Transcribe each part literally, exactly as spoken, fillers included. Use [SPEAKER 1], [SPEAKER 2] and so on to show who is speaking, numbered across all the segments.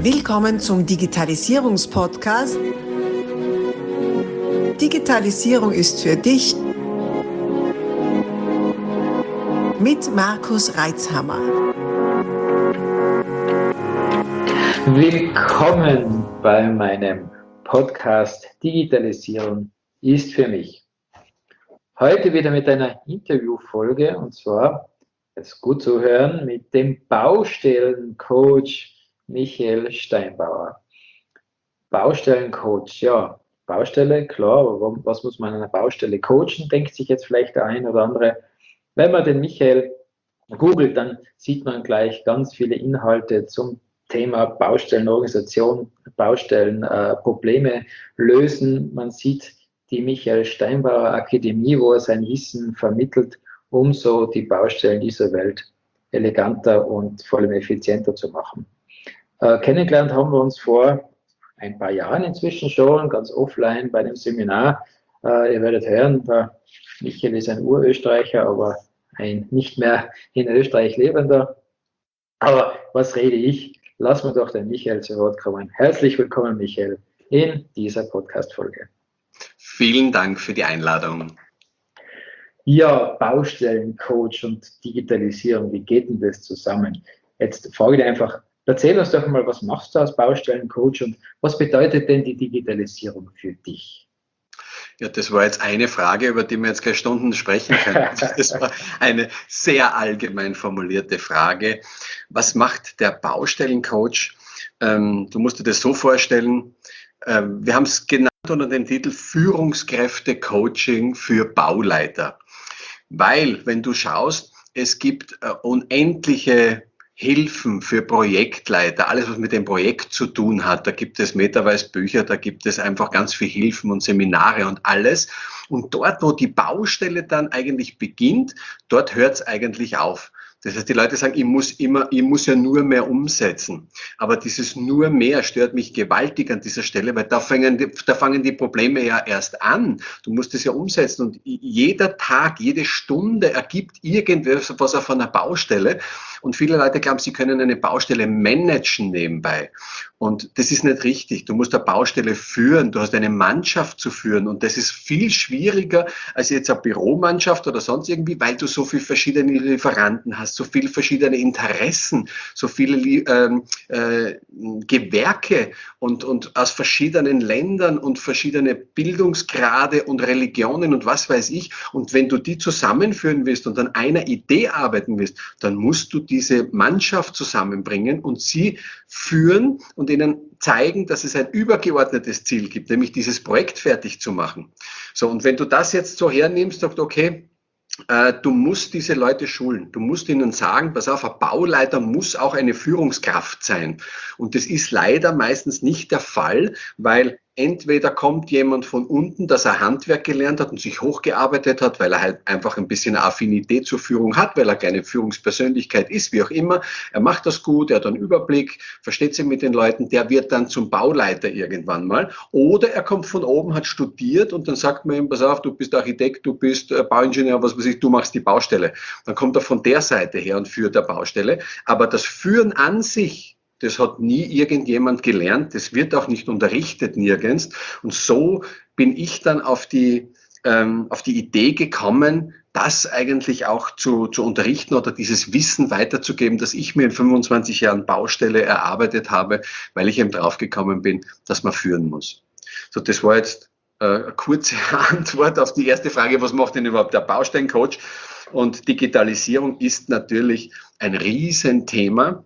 [SPEAKER 1] Willkommen zum Digitalisierungspodcast. Digitalisierung ist für dich mit Markus Reitzhammer.
[SPEAKER 2] Willkommen bei meinem Podcast Digitalisierung ist für mich. Heute wieder mit einer Interviewfolge, und zwar, jetzt gut zuhören, mit dem Baustellencoach Michael Steinbauer. Baustellencoach, ja, Baustelle, klar, aber was muss man an einer Baustelle coachen, denkt sich jetzt vielleicht der ein oder andere. Wenn man den Michael googelt, dann sieht man gleich ganz viele Inhalte zum Thema Baustellenorganisation, Baustellenprobleme äh, lösen. Man sieht die Michael Steinbauer Akademie, wo er sein Wissen vermittelt, um so die Baustellen dieser Welt eleganter und vor allem effizienter zu machen. Äh, kennengelernt haben wir uns vor ein paar Jahren inzwischen schon, ganz offline bei einem Seminar. Äh, ihr werdet hören, der Michael ist ein Urösterreicher, aber ein nicht mehr in Österreich lebender. Aber was rede ich? Lass mir doch den Michael zu Wort kommen. Herzlich willkommen, Michael, in dieser Podcast-Folge.
[SPEAKER 3] Vielen Dank für die Einladung.
[SPEAKER 2] Ja, Baustellencoach und Digitalisierung, wie geht denn das zusammen? Jetzt frage ich dich einfach, erzähl uns doch mal, was machst du als Baustellencoach und was bedeutet denn die Digitalisierung für dich?
[SPEAKER 3] Ja, das war jetzt eine Frage, über die wir jetzt keine Stunden sprechen können. Das war eine sehr allgemein formulierte Frage. Was macht der Baustellencoach? Ähm, du musst dir das so vorstellen, ähm, wir haben es genannt unter dem Titel Führungskräfte-Coaching für Bauleiter. Weil, wenn du schaust, es gibt äh, unendliche Hilfen für Projektleiter, alles was mit dem Projekt zu tun hat. Da gibt es Metaverse-Bücher, da gibt es einfach ganz viel Hilfen und Seminare und alles. Und dort, wo die Baustelle dann eigentlich beginnt, dort hört es eigentlich auf. Das heißt, die Leute sagen, ich muss immer, ich muss ja nur mehr umsetzen. Aber dieses nur mehr stört mich gewaltig an dieser Stelle, weil da fangen die, da fangen die Probleme ja erst an. Du musst es ja umsetzen und jeder Tag, jede Stunde ergibt irgendwas auf einer Baustelle. Und viele Leute glauben, sie können eine Baustelle managen nebenbei. Und das ist nicht richtig. Du musst eine Baustelle führen. Du hast eine Mannschaft zu führen. Und das ist viel schwieriger als jetzt eine Büromannschaft oder sonst irgendwie, weil du so viele verschiedene Lieferanten hast, so viele verschiedene Interessen, so viele ähm, äh, Gewerke und, und aus verschiedenen Ländern und verschiedene Bildungsgrade und Religionen und was weiß ich. Und wenn du die zusammenführen willst und an einer Idee arbeiten willst, dann musst du diese Mannschaft zusammenbringen und sie führen und ihnen zeigen, dass es ein übergeordnetes Ziel gibt, nämlich dieses Projekt fertig zu machen. So, und wenn du das jetzt so hernimmst, sagst du, okay, äh, du musst diese Leute schulen. Du musst ihnen sagen, pass auf, ein Bauleiter muss auch eine Führungskraft sein. Und das ist leider meistens nicht der Fall, weil entweder kommt jemand von unten, dass er Handwerk gelernt hat und sich hochgearbeitet hat, weil er halt einfach ein bisschen eine Affinität zur Führung hat, weil er keine Führungspersönlichkeit ist, wie auch immer. Er macht das gut, er hat einen Überblick, versteht sich mit den Leuten, der wird dann zum Bauleiter irgendwann mal. Oder er kommt von oben, hat studiert und dann sagt man ihm, pass auf, du bist Architekt, du bist Bauingenieur, was weiß ich, du machst die Baustelle. Dann kommt er von der Seite her und führt der Baustelle. Aber das Führen an sich, das hat nie irgendjemand gelernt, das wird auch nicht unterrichtet nirgends. Und so bin ich dann auf die, ähm, auf die Idee gekommen, das eigentlich auch zu, zu unterrichten oder dieses Wissen weiterzugeben, das ich mir in fünfundzwanzig Jahren Baustelle erarbeitet habe, weil ich eben draufgekommen bin, dass man führen muss. So, das war jetzt äh, eine kurze Antwort auf die erste Frage, was macht denn überhaupt der Baustellencoach? Und Digitalisierung ist natürlich ein Riesenthema.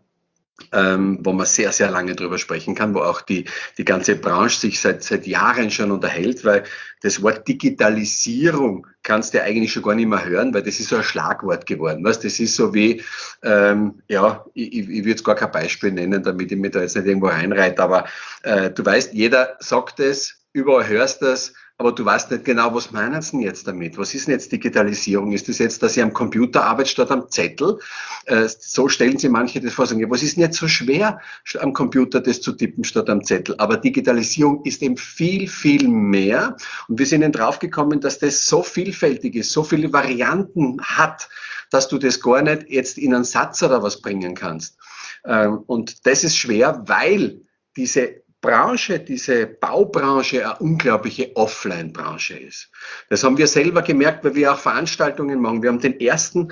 [SPEAKER 3] Ähm, wo man sehr, sehr lange drüber sprechen kann, wo auch die, die ganze Branche sich seit, seit Jahren schon unterhält, weil das Wort Digitalisierung kannst du eigentlich schon gar nicht mehr hören, weil das ist so ein Schlagwort geworden. Weißt? Das ist so wie, ähm, ja, ich, ich würde jetzt gar kein Beispiel nennen, damit ich mich da jetzt nicht irgendwo reinreite, aber äh, du weißt, jeder sagt es, überall hörst das, aber du weißt nicht genau, was meinen sie denn jetzt damit? Was ist denn jetzt Digitalisierung? Ist das jetzt, dass ich am Computer arbeite statt am Zettel? Äh, so stellen sich manche das vor, sagen, ja, was ist denn jetzt so schwer, am Computer das zu tippen statt am Zettel? Aber Digitalisierung ist eben viel, viel mehr. Und wir sind eben draufgekommen, dass das so vielfältig ist, so viele Varianten hat, dass du das gar nicht jetzt in einen Satz oder was bringen kannst. Ähm, und das ist schwer, weil diese Branche, diese Baubranche eine unglaubliche Offline-Branche ist. Das haben wir selber gemerkt, weil wir auch Veranstaltungen machen. Wir haben den ersten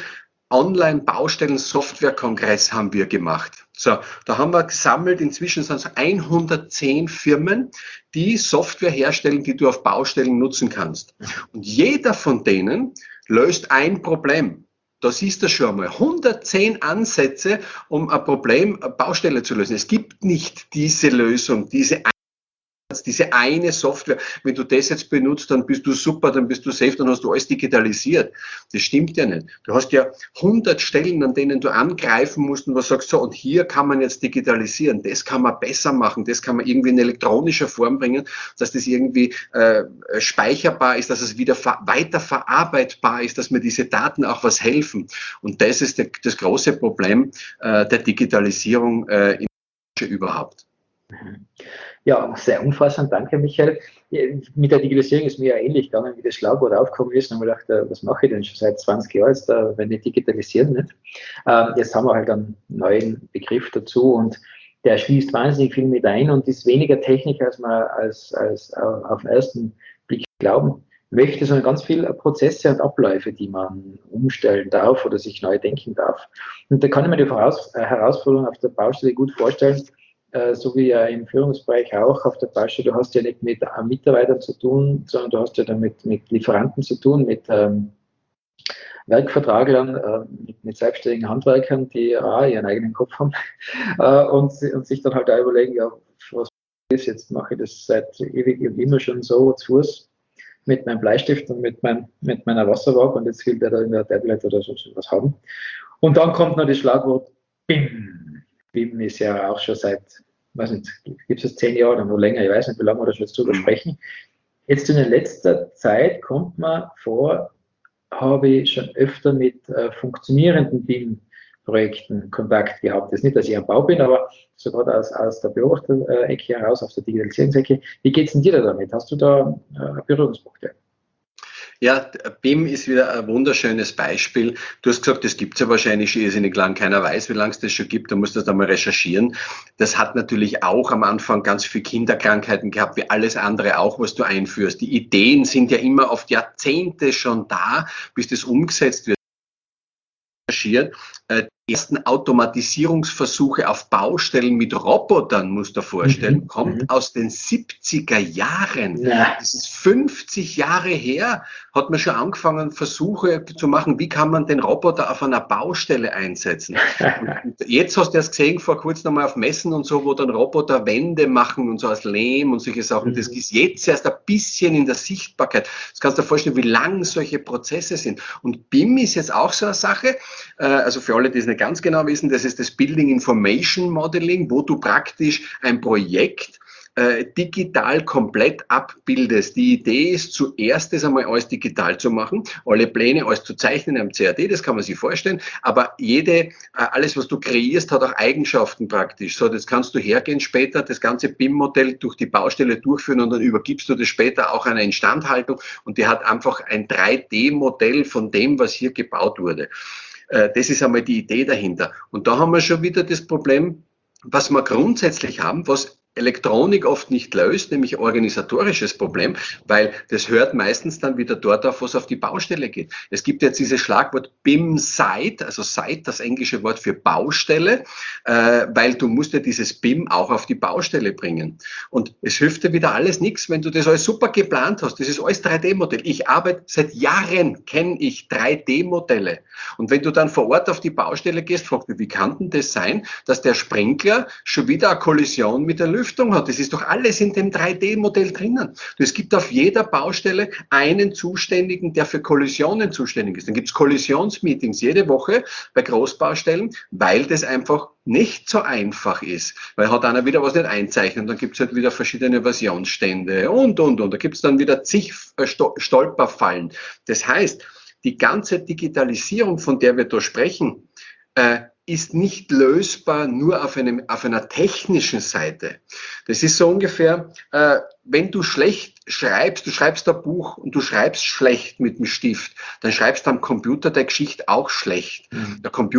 [SPEAKER 3] Online-Baustellen-Software-Kongress haben wir gemacht. So, da haben wir gesammelt, inzwischen sind es hundertzehn Firmen, die Software herstellen, die du auf Baustellen nutzen kannst. Und jeder von denen löst ein Problem. Da siehst du schon einmal hundertzehn Ansätze, um ein Problem, eine Baustelle zu lösen. Es gibt nicht diese Lösung, diese diese eine Software, wenn du das jetzt benutzt, dann bist du super, dann bist du safe, dann hast du alles digitalisiert. Das stimmt ja nicht. Du hast ja hundert Stellen, an denen du angreifen musst und was sagst so, und hier kann man jetzt digitalisieren, das kann man besser machen, das kann man irgendwie in elektronischer Form bringen, dass das irgendwie äh, speicherbar ist, dass es wieder ver- weiter verarbeitbar ist, dass mir diese Daten auch was helfen. Und das ist der, das große Problem äh, der Digitalisierung äh, in der Branche überhaupt.
[SPEAKER 2] Ja, sehr umfassend, danke Michael. Mit der Digitalisierung ist mir ja ähnlich gegangen, wie das Schlagwort aufgekommen ist. Und ich habe gedacht, was mache ich denn schon seit zwanzig Jahren jetzt, wenn ich digitalisieren nicht? Jetzt haben wir halt einen neuen Begriff dazu und der schließt wahnsinnig viel mit ein und ist weniger Technik, als man als, als auf den ersten Blick glauben möchte, sondern ganz viele Prozesse und Abläufe, die man umstellen darf oder sich neu denken darf. Und da kann ich mir die Voraus- Herausforderung auf der Baustelle gut vorstellen, so wie ja im Führungsbereich auch auf der Baustelle, du hast ja nicht mit Mitarbeitern zu tun, sondern du hast ja dann mit, mit Lieferanten zu tun, mit ähm, Werkvertraglern, äh, mit, mit selbstständigen Handwerkern, die auch ihren eigenen Kopf haben äh, und, und sich dann halt auch überlegen, ja, was ist jetzt, mache ich das seit ewig und immer schon so zu Fuß mit meinem Bleistift und mit, mein, mit meiner Wasserwaage und jetzt will der da in der Tablet oder so was haben. Und dann kommt noch das Schlagwort B I M. B I M ist ja auch schon seit, weiß nicht, gibt es zehn Jahre oder noch länger, ich weiß nicht, wie lange wir da schon jetzt drüber sprechen. Jetzt in letzter Zeit kommt mir vor, habe ich schon öfter mit äh, funktionierenden B I M-Projekten Kontakt gehabt. Das ist nicht, dass ich am Bau bin, aber so gerade aus, aus der Beobachterecke heraus, aus der Digitalisierungsecke. Wie geht es denn dir da damit? Hast du da äh, Berührungspunkte?
[SPEAKER 3] Ja, B I M ist wieder ein wunderschönes Beispiel. Du hast gesagt, das gibt es ja wahrscheinlich schon irrsinnig lang. Keiner weiß, wie lange es das schon gibt. Da musst du das einmal recherchieren. Das hat natürlich auch am Anfang ganz viele Kinderkrankheiten gehabt, wie alles andere auch, was du einführst. Die Ideen sind ja immer oft Jahrzehnte schon da, bis das umgesetzt wird. Recherchiert. Die ersten Automatisierungsversuche auf Baustellen mit Robotern, musst du dir vorstellen, mhm. kommt mhm. aus den siebziger Jahren. Ja. Das ist fünfzig Jahre her, hat man schon angefangen, Versuche zu machen, wie kann man den Roboter auf einer Baustelle einsetzen. Und jetzt hast du das gesehen, vor kurzem nochmal auf Messen und so, wo dann Roboter Wände machen und so aus Lehm und solche Sachen. Mhm. Das ist jetzt erst ein bisschen in der Sichtbarkeit. Das kannst du dir vorstellen, wie lang solche Prozesse sind. Und B I M ist jetzt auch so eine Sache, also für alle, die es nicht ganz genau wissen, das ist das Building Information Modeling, wo du praktisch ein Projekt äh, digital komplett abbildest. Die Idee ist zuerst, das einmal alles digital zu machen, alle Pläne, alles zu zeichnen am C A D, das kann man sich vorstellen, aber jede, äh, alles, was du kreierst, hat auch Eigenschaften praktisch. So, das kannst du hergehen später, das ganze B I M-Modell durch die Baustelle durchführen und dann übergibst du das später auch einer Instandhaltung und die hat einfach ein drei D Modell von dem, was hier gebaut wurde. Das ist einmal die Idee dahinter. Und da haben wir schon wieder das Problem, was wir grundsätzlich haben, was Elektronik oft nicht löst, nämlich organisatorisches Problem, weil das hört meistens dann wieder dort auf, was auf die Baustelle geht. Es gibt jetzt dieses Schlagwort B I M-Site, also Site, das englische Wort für Baustelle, äh, weil du musst ja dieses B I M auch auf die Baustelle bringen. Und es hilft dir wieder alles nichts, wenn du das alles super geplant hast. Das ist alles drei D Modell. Ich arbeite seit Jahren, kenne ich drei D Modelle. Und wenn du dann vor Ort auf die Baustelle gehst, fragst du, wie kann denn das sein, dass der Sprinkler schon wieder eine Kollision mit der Lüftung hat. Das ist doch alles in dem drei D Modell drinnen. Es gibt auf jeder Baustelle einen Zuständigen, der für Kollisionen zuständig ist. Dann gibt es Kollisionsmeetings jede Woche bei Großbaustellen, weil das einfach nicht so einfach ist. Weil hat einer wieder was nicht einzeichnet, dann gibt es halt wieder verschiedene Versionsstände und, und, und. Da gibt es dann wieder zig Stolperfallen. Das heißt, die ganze Digitalisierung, von der wir da sprechen, äh, ist nicht lösbar nur auf, einem, auf einer technischen Seite. Das ist so ungefähr, äh, wenn du schlecht schreibst, du schreibst ein Buch und du schreibst schlecht mit dem Stift, dann schreibst du am Computer der Geschichte auch schlecht. Mhm. Der Computer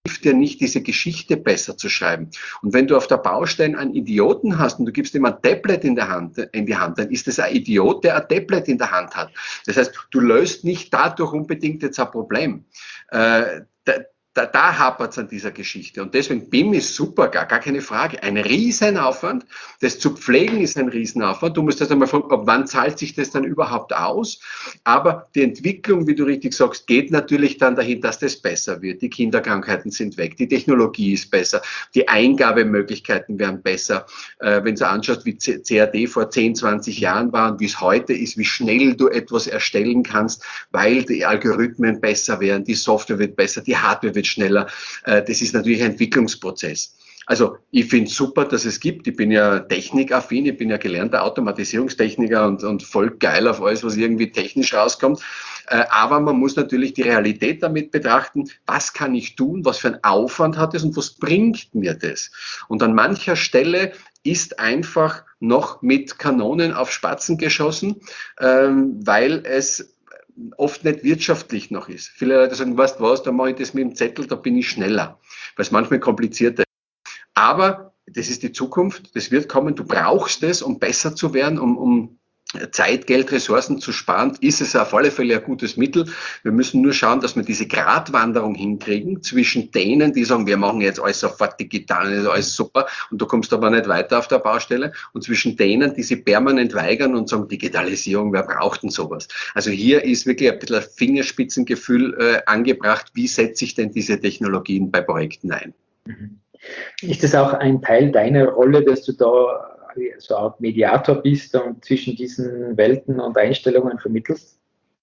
[SPEAKER 3] dir nicht, diese Geschichte besser zu schreiben. Und wenn du auf der Baustelle einen Idioten hast und du gibst ihm ein Tablet in, der Hand, in die Hand, dann ist das ein Idiot, der ein Tablet in der Hand hat. Das heißt, du löst nicht dadurch unbedingt jetzt ein Problem. Äh, da, da, da hapert es an dieser Geschichte. Und deswegen, B I M ist super, gar, gar keine Frage. Ein Riesenaufwand. Das zu pflegen ist ein Riesenaufwand. Du musst das einmal fragen, ab wann zahlt sich das dann überhaupt aus? Aber die Entwicklung, wie du richtig sagst, geht natürlich dann dahin, dass das besser wird. Die Kinderkrankheiten sind weg, die Technologie ist besser, die Eingabemöglichkeiten werden besser. Äh, wenn du anschaust, wie C A D vor zehn, zwanzig Jahren war und wie es heute ist, wie schnell du etwas erstellen kannst, weil die Algorithmen besser werden, die Software wird besser, die Hardware wird schneller. Äh, das ist natürlich ein Entwicklungsprozess. Also ich finde es super, dass es gibt. Ich bin ja technikaffin, ich bin ja gelernter Automatisierungstechniker und, und voll geil auf alles, was irgendwie technisch rauskommt. Äh, aber man muss natürlich die Realität damit betrachten, was kann ich tun, was für einen Aufwand hat es und was bringt mir das? Und an mancher Stelle ist einfach noch mit Kanonen auf Spatzen geschossen, ähm, weil es oft nicht wirtschaftlich noch ist. Viele Leute sagen, weißt du was, da mache ich das mit dem Zettel, da bin ich schneller, weil es manchmal komplizierter ist. Aber das ist die Zukunft, das wird kommen, du brauchst es, um besser zu werden, um, um Zeit, Geld, Ressourcen zu sparen, ist es auf alle Fälle ein gutes Mittel. Wir müssen nur schauen, dass wir diese Gratwanderung hinkriegen zwischen denen, die sagen, wir machen jetzt alles sofort digital, ist alles super und du kommst aber nicht weiter auf der Baustelle, und zwischen denen, die sich permanent weigern und sagen, Digitalisierung, wer braucht denn sowas? Also hier ist wirklich ein bisschen ein Fingerspitzengefühl äh, angebracht, wie setze ich denn diese Technologien bei Projekten ein?
[SPEAKER 2] Ist das auch ein Teil deiner Rolle, dass du da so eine Art Mediator bist und zwischen diesen Welten und Einstellungen vermittelst?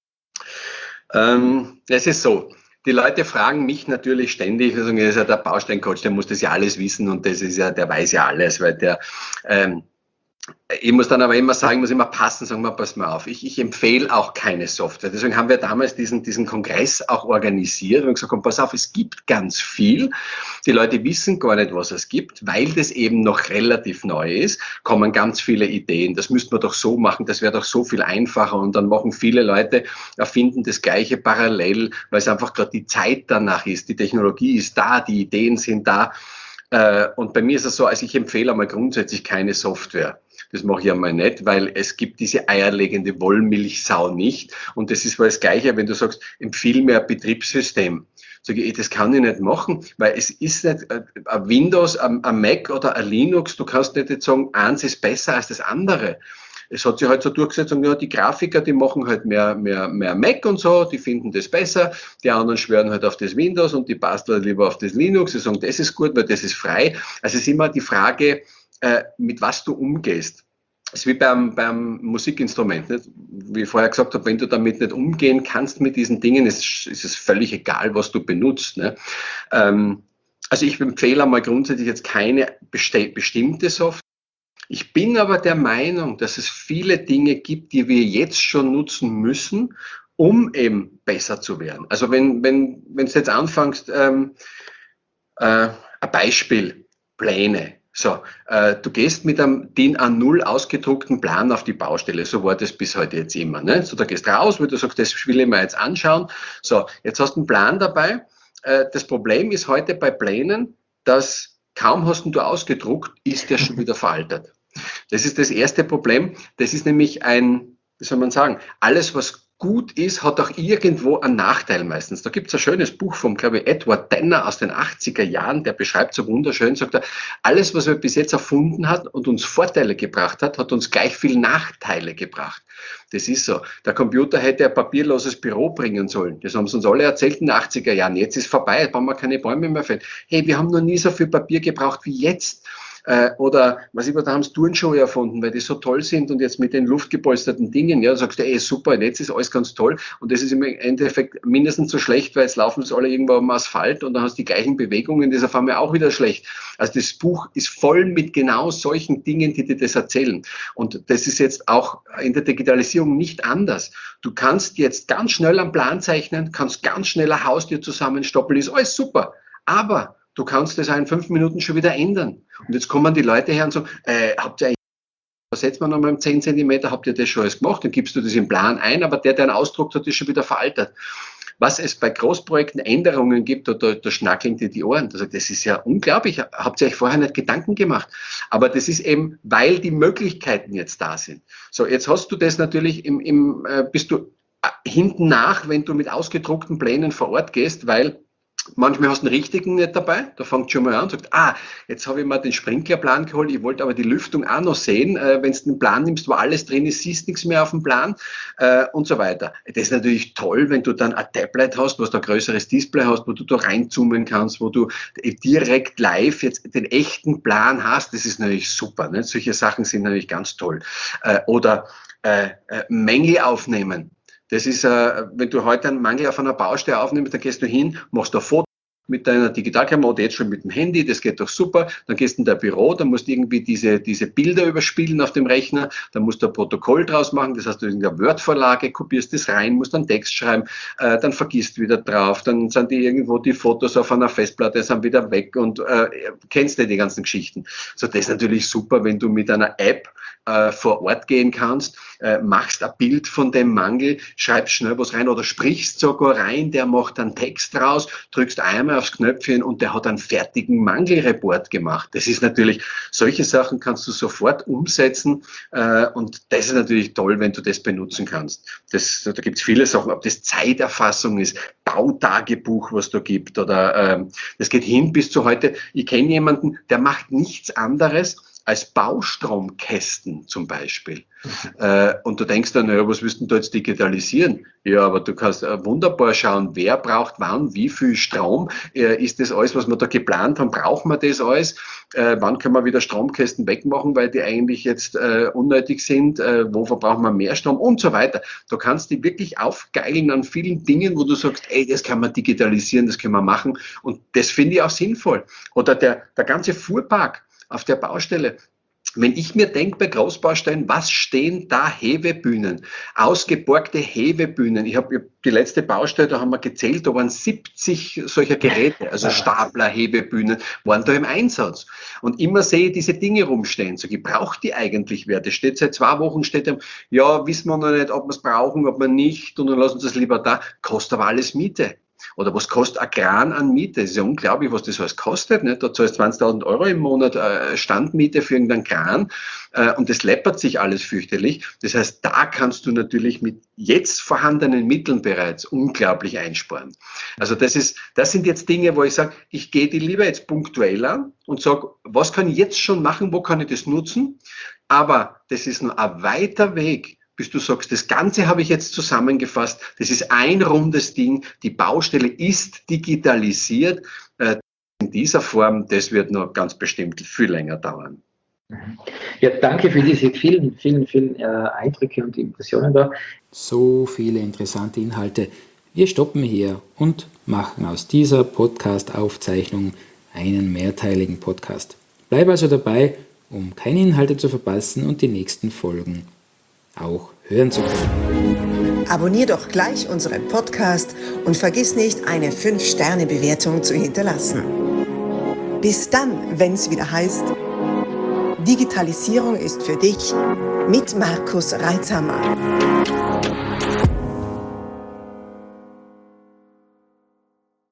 [SPEAKER 3] Ähm, es ist so, die Leute fragen mich natürlich ständig, also das ist ja der Baustellencoach, der muss das ja alles wissen und das ist ja, der weiß ja alles, weil der, ähm, ich muss dann aber immer sagen, ich muss immer passen, sagen wir, pass mal auf, ich, ich empfehle auch keine Software. Deswegen haben wir damals diesen, diesen Kongress auch organisiert und gesagt, komm, pass auf, es gibt ganz viel. Die Leute wissen gar nicht, was es gibt, weil das eben noch relativ neu ist, kommen ganz viele Ideen. Das müsste man doch so machen, das wäre doch so viel einfacher. Und dann machen viele Leute, erfinden das Gleiche parallel, weil es einfach gerade die Zeit danach ist. Die Technologie ist da, die Ideen sind da. Und bei mir ist es so, also ich empfehle einmal grundsätzlich keine Software. Das mache ich einmal nicht, weil es gibt diese eierlegende Wollmilchsau nicht. Und das ist das Gleiche, wenn du sagst, empfehle mir ein Betriebssystem. Sage ich, das kann ich nicht machen, weil es ist nicht ein Windows, ein Mac oder ein Linux. Du kannst nicht jetzt sagen, eins ist besser als das andere. Es hat sich halt so durchgesetzt, und ja, die Grafiker, die machen halt mehr, mehr, mehr Mac und so, die finden das besser. Die anderen schwören halt auf das Windows und die basteln halt lieber auf das Linux. Sie sagen, das ist gut, weil das ist frei. Also es ist immer die Frage, äh, mit was du umgehst. Es ist wie beim, beim Musikinstrument, nicht? Wie ich vorher gesagt habe, wenn du damit nicht umgehen kannst mit diesen Dingen, ist, ist es völlig egal, was du benutzt. Ne? Ähm, also ich empfehle einmal grundsätzlich jetzt keine besti- bestimmte Software. Ich bin aber der Meinung, dass es viele Dinge gibt, die wir jetzt schon nutzen müssen, um eben besser zu werden. Also wenn, wenn, wenn du jetzt anfängst, ähm, äh, ein Beispiel, Pläne. So, äh, du gehst mit einem D I N A null ausgedruckten Plan auf die Baustelle, so war das bis heute jetzt immer. Ne? So, da gehst raus, weil du sagst, das will ich mir jetzt anschauen. So, jetzt hast du einen Plan dabei. Äh, das Problem ist heute bei Plänen, dass kaum hast du ausgedruckt, ist der schon wieder veraltet. Das ist das erste Problem. Das ist nämlich ein, wie soll man sagen, alles, was gut ist, hat auch irgendwo einen Nachteil meistens. Da gibt es ein schönes Buch vom, glaube ich, Edward Denner aus den achtziger Jahren, der beschreibt so wunderschön, sagt er, alles, was er bis jetzt erfunden hat und uns Vorteile gebracht hat, hat uns gleich viel Nachteile gebracht. Das ist so. Der Computer hätte ein papierloses Büro bringen sollen. Das haben sie uns alle erzählt in den achtziger Jahren. Jetzt ist vorbei, jetzt brauchen wir keine Bäume mehr fällen. Hey, wir haben noch nie so viel Papier gebraucht wie jetzt. Äh, oder, was ich, da haben sie Turnschuhe erfunden, weil die so toll sind und jetzt mit den luftgepolsterten Dingen, ja, da sagst du, ey, super, jetzt ist alles ganz toll und das ist im Endeffekt mindestens so schlecht, weil jetzt laufen sie alle irgendwo am Asphalt und dann hast du die gleichen Bewegungen, das ist auf einmal auch wieder schlecht. Also das Buch ist voll mit genau solchen Dingen, die dir das erzählen. Und das ist jetzt auch in der Digitalisierung nicht anders. Du kannst jetzt ganz schnell einen Plan zeichnen, kannst ganz schnell ein Haus dir zusammenstoppeln, ist alles super. Aber du kannst das auch in fünf Minuten schon wieder ändern. Und jetzt kommen die Leute her und sagen, äh, habt ihr eigentlich, setzt man nochmal um zehn Zentimeter, habt ihr das schon alles gemacht? Dann gibst du das im Plan ein, aber der, der einen ausdruckt hat, ist schon wieder veraltet. was es bei Großprojekten Änderungen gibt, da, da schnackeln dir die Ohren. Also das ist ja unglaublich. Habt ihr euch vorher nicht Gedanken gemacht? Aber das ist eben, weil die Möglichkeiten jetzt da sind. So, jetzt hast du das natürlich im, im äh, bist du hinten nach, wenn du mit ausgedruckten Plänen vor Ort gehst, weil manchmal hast du einen richtigen nicht dabei, da fängt schon mal an und sagt, ah, jetzt habe ich mir den Sprinklerplan geholt, ich wollte aber die Lüftung auch noch sehen. Äh, wenn du den Plan nimmst, wo alles drin ist, siehst nichts mehr auf dem Plan äh, und so weiter. Das ist natürlich toll, wenn du dann ein Tablet hast, was da ein größeres Display hast, wo du da reinzoomen kannst, wo du direkt live jetzt den echten Plan hast. Das ist natürlich super. Ne? Solche Sachen sind natürlich ganz toll. Äh, oder äh, äh, Mängel aufnehmen. Das ist, äh, wenn du heute einen Mangel auf einer Baustelle aufnimmst, dann gehst du hin, machst ein Foto mit deiner Digitalkamera oder jetzt schon mit dem Handy, das geht doch super. Dann gehst du in dein Büro, dann musst du irgendwie diese, diese Bilder überspielen auf dem Rechner, dann musst du ein Protokoll draus machen, das heißt, du in der Word-Vorlage kopierst das rein, musst dann Text schreiben, äh, dann vergisst wieder drauf, dann sind die irgendwo die Fotos auf einer Festplatte, sind wieder weg und äh, kennst du die ganzen Geschichten. So, das ist natürlich super, wenn du mit einer App äh, vor Ort gehen kannst, äh, machst ein Bild von dem Mangel, schreibst schnell was rein oder sprichst sogar rein, der macht dann Text raus, drückst einmal aufs Knöpfchen und der hat einen fertigen Mangelreport gemacht. Das ist natürlich, solche Sachen kannst du sofort umsetzen äh, und das ist natürlich toll, wenn du das benutzen kannst. Das, da gibt es viele Sachen, ob das Zeiterfassung ist, Bautagebuch, was da gibt oder ähm, das geht hin bis zu heute. Ich kenne jemanden, der macht nichts anderes als Baustromkästen zum Beispiel. Mhm. Äh, und du denkst dann, naja, was willst du denn da jetzt digitalisieren? Ja, aber du kannst äh, wunderbar schauen, wer braucht wann, wie viel Strom, äh, ist das alles, was wir da geplant haben, brauchen wir das alles? Äh, wann können wir wieder Stromkästen wegmachen, weil die eigentlich jetzt äh, unnötig sind? Äh, wo verbrauchen wir mehr Strom? Und so weiter. Du kannst die wirklich aufgeilen an vielen Dingen, wo du sagst, ey, das kann man digitalisieren, das können wir machen. Und das finde ich auch sinnvoll. Oder der, der ganze Fuhrpark auf der Baustelle. Wenn ich mir denke bei Großbaustellen, was stehen da Hebebühnen, ausgeborgte Hebebühnen. Ich habe die letzte Baustelle, da haben wir gezählt, da waren siebzig solcher Geräte, also Stapler, Hebebühnen, waren da im Einsatz. Und immer sehe ich diese Dinge rumstehen. So, gebraucht die eigentlich wer? Das steht seit zwei Wochen, steht da, ja, wissen wir noch nicht, ob wir es brauchen, ob wir nicht, und dann lassen sie es lieber da. Kostet aber alles Miete. Oder was kostet ein Kran an Miete? Das ist ja unglaublich, was das alles kostet. Nicht? Da zahlst du zwanzigtausend Euro im Monat äh, Standmiete für irgendeinen Kran äh, und das läppert sich alles fürchterlich. Das heißt, da kannst du natürlich mit jetzt vorhandenen Mitteln bereits unglaublich einsparen. Also das ist, das sind jetzt Dinge, wo ich sage, ich gehe die lieber jetzt punktuell an und sage, was kann ich jetzt schon machen, wo kann ich das nutzen? Aber das ist nur ein weiter Weg, bis du sagst, das Ganze habe ich jetzt zusammengefasst, das ist ein rundes Ding, die Baustelle ist digitalisiert, äh, in dieser Form, das wird noch ganz bestimmt viel länger dauern.
[SPEAKER 2] Ja, danke für diese vielen, vielen, vielen äh, Eindrücke und Impressionen da.
[SPEAKER 4] So viele interessante Inhalte. Wir stoppen hier und machen aus dieser Podcast-Aufzeichnung einen mehrteiligen Podcast. Bleib also dabei, um keine Inhalte zu verpassen und die nächsten Folgen auch hören zu können.
[SPEAKER 1] Abonnier doch gleich unseren Podcast und vergiss nicht, eine fünf Sterne Bewertung zu hinterlassen. Bis dann, wenn es wieder heißt, Digitalisierung ist für dich mit Markus Reitzhammer.